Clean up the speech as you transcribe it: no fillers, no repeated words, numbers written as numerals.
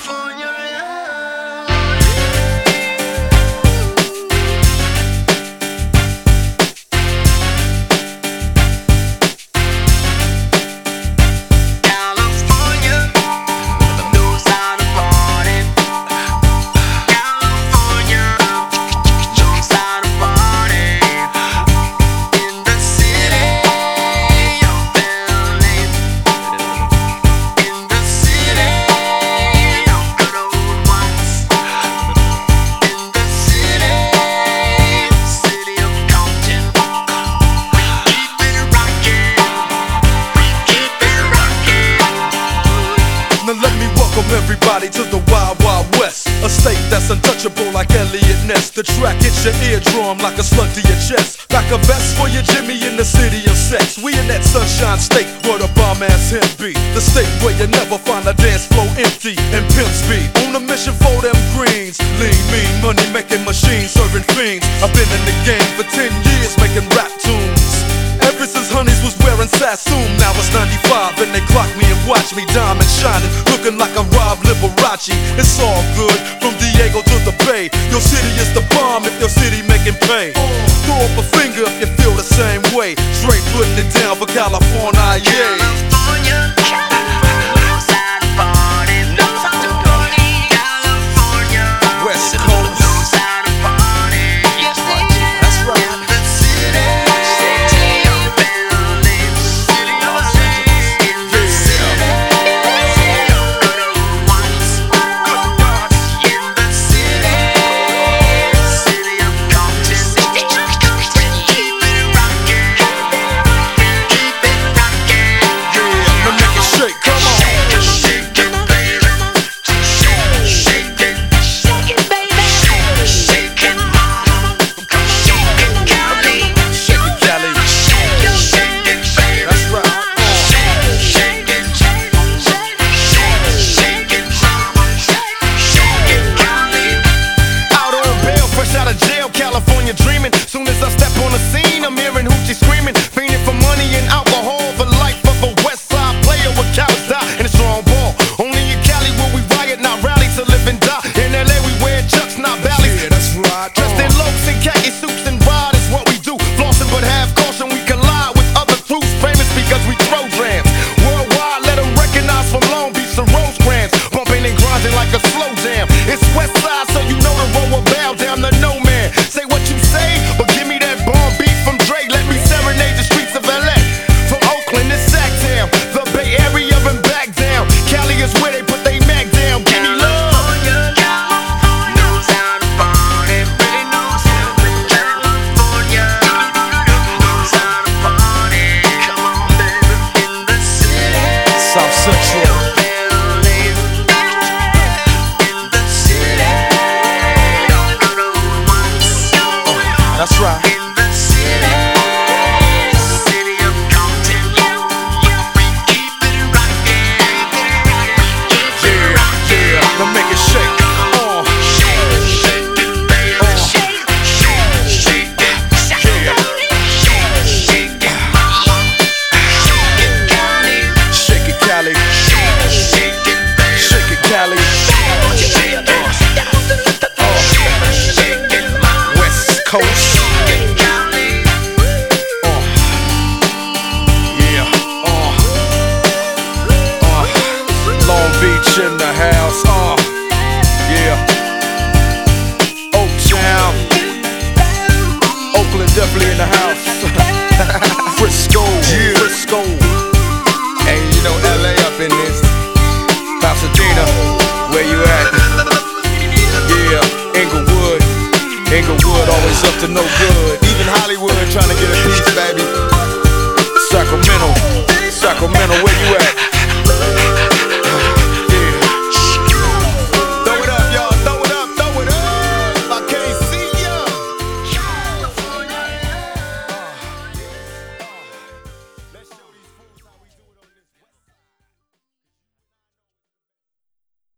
Everybody to the Wild Wild West, a state that's untouchable like Elliot Ness. The track hits your eardrum like a slug to your chest. Back a vest for your Jimmy in the city of sex. We in that sunshine state where the bomb ass him be. The state where you never find a dance floor empty and pimp speed. On a mission for them greens. Lean, mean, money making machines serving fiends. I've been in the game for 10 years making rap tunes. Ever since Honeys was wearing Sassoon. Now it's 95 and they clock me and watch me diamond shining, looking like a Rob Liberace. It's all good from Diego to the Bay. Your city is the bomb if your city making pay. Throw up a finger if you feel the same way. Straight putting it down for California, yeah. West Coast. California dreaming. Soon as I step on the scene, I'm hearing hoochie screaming, fiending for money and alcohol. The life of a West Side player with cowards die and a strong ball. Only in Cali will we riot, not rally to live and die. In LA we wear chucks, not valleys. Yeah, that's right. Dressed in locs and khaki suits and ride is what we do. Flossing but have caution, we collide with other crews. Famous because we throw drams. Worldwide, let them recognize from Long Beach to Rosecrans. Bumping and grinding like a slow jam. It's West Side, so you know the road will